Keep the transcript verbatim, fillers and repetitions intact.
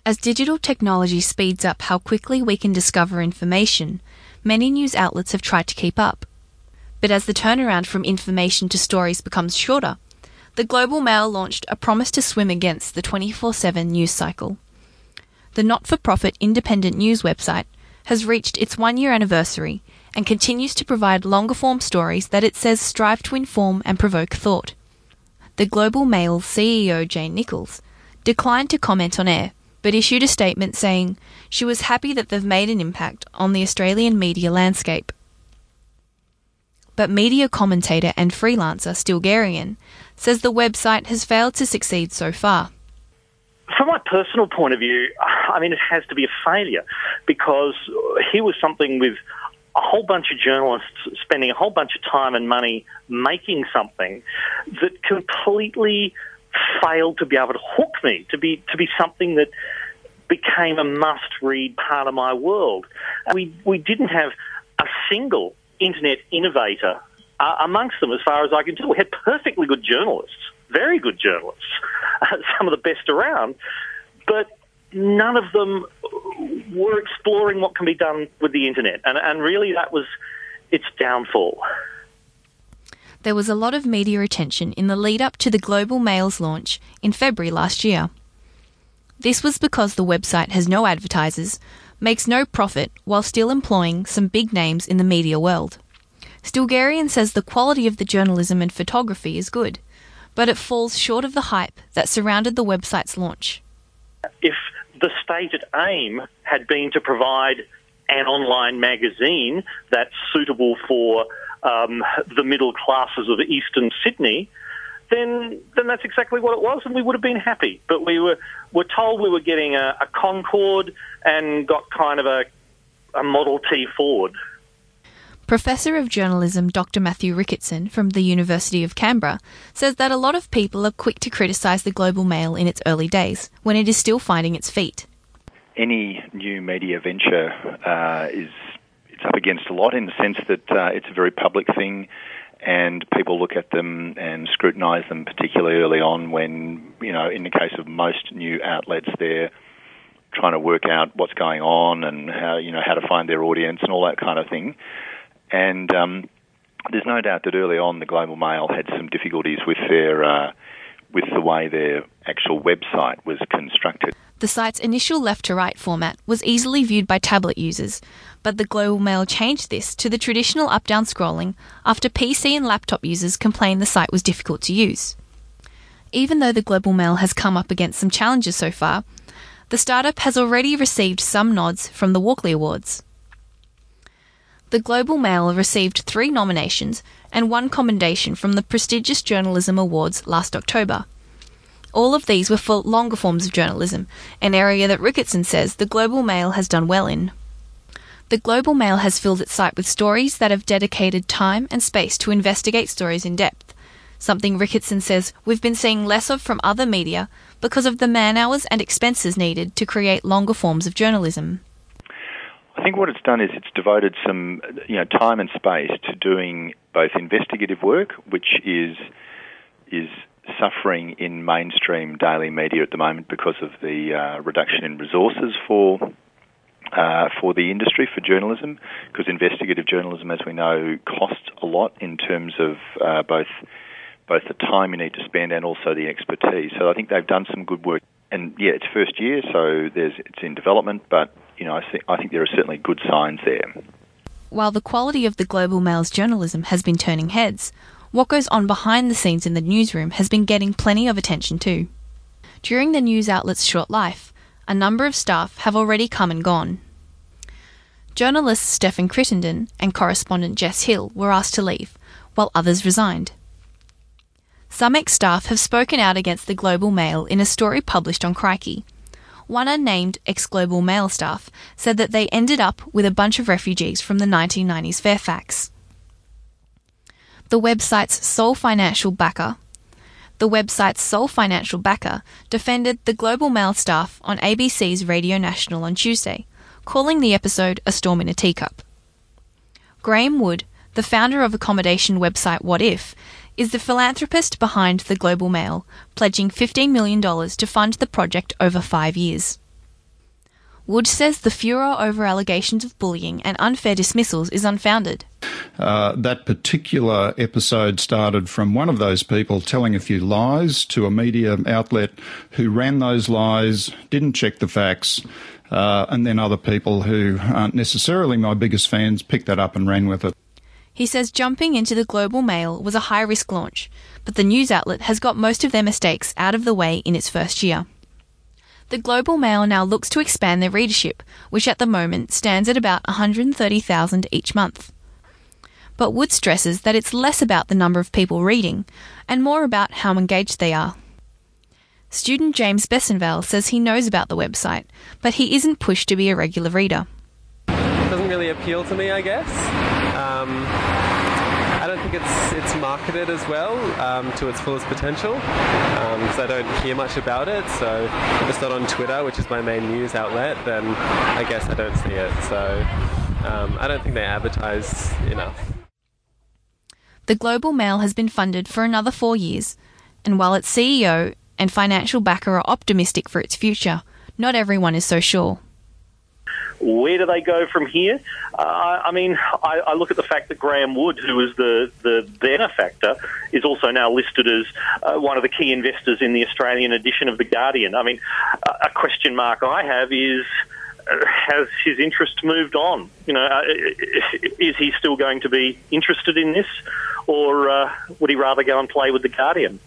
As digital technology speeds up how quickly we can discover information, many news outlets have tried to keep up. But as the turnaround from information to stories becomes shorter, the Global Mail launched a promise to swim against the twenty-four seven news cycle. The not-for-profit independent news website has reached its one-year anniversary and continues to provide longer-form stories that it says strive to inform and provoke thought. The Global Mail C E O Jane Nichols declined to comment on air, but issued a statement saying she was happy that they've made an impact on the Australian media landscape. But media commentator and freelancer Stilgherrian says the website has failed to succeed so far. From my personal point of view, I mean, it has to be a failure, because here was something with a whole bunch of journalists spending a whole bunch of time and money making something that completely failed to be able to hook me, to be to be something that became a must-read part of my world. And we, we didn't have a single internet innovator uh, amongst them, as far as I can tell. We had perfectly good journalists, very good journalists, uh, some of the best around, but none of them were exploring what can be done with the internet. And, and really that was its downfall. There was a lot of media attention in the lead-up to the Global Mail's launch in February last year. This was because the website has no advertisers, makes no profit, while still employing some big names in the media world. Stilgherrian says the quality of the journalism and photography is good, but it falls short of the hype that surrounded the website's launch. If the stated aim had been to provide an online magazine that's suitable for um, the middle classes of eastern Sydney, then then that's exactly what it was, and we would have been happy. But we were were told we were getting a, a Concorde and got kind of a, a Model T Ford. Professor of Journalism Doctor Matthew Ricketson from the University of Canberra says that a lot of people are quick to criticise the Global Mail in its early days, when it is still finding its feet. Any new media venture uh, is it's up against a lot, in the sense that uh, it's a very public thing, and people look at them and scrutinise them particularly early on when, you know, in the case of most new outlets, they're trying to work out what's going on and how, you know, how to find their audience and all that kind of thing. And um, there's no doubt that early on the Global Mail had some difficulties with their uh, with the way their actual website was constructed. The site's initial left-to-right format was easily viewed by tablet users, but the Global Mail changed this to the traditional up-down scrolling after P C and laptop users complained the site was difficult to use. Even though the Global Mail has come up against some challenges so far, the startup has already received some nods from the Walkley Awards. The Global Mail received three nominations and one commendation from the prestigious Journalism Awards last October. All of these were for longer forms of journalism, an area that Ricketson says the Global Mail has done well in. The Global Mail has filled its site with stories that have dedicated time and space to investigate stories in depth, something Ricketson says we've been seeing less of from other media because of the man-hours and expenses needed to create longer forms of journalism. I think what it's done is it's devoted some, you know, time and space to doing both investigative work, which is is suffering in mainstream daily media at the moment because of the uh, reduction in resources for uh, for the industry, for journalism, because investigative journalism, as we know, costs a lot in terms of uh, both both the time you need to spend and also the expertise. So I think they've done some good work. And yeah, it's first year, so there's it's in development, but you know, I think I think there are certainly good signs there. While the quality of the Global Mail's journalism has been turning heads, what goes on behind the scenes in the newsroom has been getting plenty of attention too. During the news outlet's short life, a number of staff have already come and gone. Journalists Stephen Crittenden and correspondent Jess Hill were asked to leave, while others resigned. Some ex-staff have spoken out against the Global Mail in a story published on Crikey. One unnamed ex-Global Mail staff said that they ended up with a bunch of refugees from the nineteen nineties Fairfax. The website's sole financial backer, the website's sole financial backer defended the Global Mail staff on A B C's Radio National on Tuesday, calling the episode a storm in a teacup. Graham Wood, the founder of accommodation website What If, is the philanthropist behind the Global Mail, pledging fifteen million dollars to fund the project over five years. Wood says the furor over allegations of bullying and unfair dismissals is unfounded. Uh, that particular episode started from one of those people telling a few lies to a media outlet who ran those lies, didn't check the facts, uh, and then other people who aren't necessarily my biggest fans picked that up and ran with it. He says jumping into the Global Mail was a high-risk launch, but the news outlet has got most of their mistakes out of the way in its first year. The Global Mail now looks to expand their readership, which at the moment stands at about one hundred thirty thousand each month. But Wood stresses that it's less about the number of people reading and more about how engaged they are. Student James Bessenvale says he knows about the website, but he isn't pushed to be a regular reader. It doesn't really appeal to me, I guess. Um, I don't think it's it's marketed as well um, to its fullest potential, because um, I don't hear much about it. So if it's not on Twitter, which is my main news outlet, then I guess I don't see it. So um, I don't think they advertise enough. The Global Mail has been funded for another four years, and while its C E O and financial backer are optimistic for its future, not everyone is so sure. Where do they go from here? Uh, I mean, I, I look at the fact that Graham Wood, who was the, the benefactor, is also now listed as uh, one of the key investors in the Australian edition of The Guardian. I mean, a question mark I have is, uh, has his interest moved on? You know, uh, is he still going to be interested in this, or uh, would he rather go and play with The Guardian?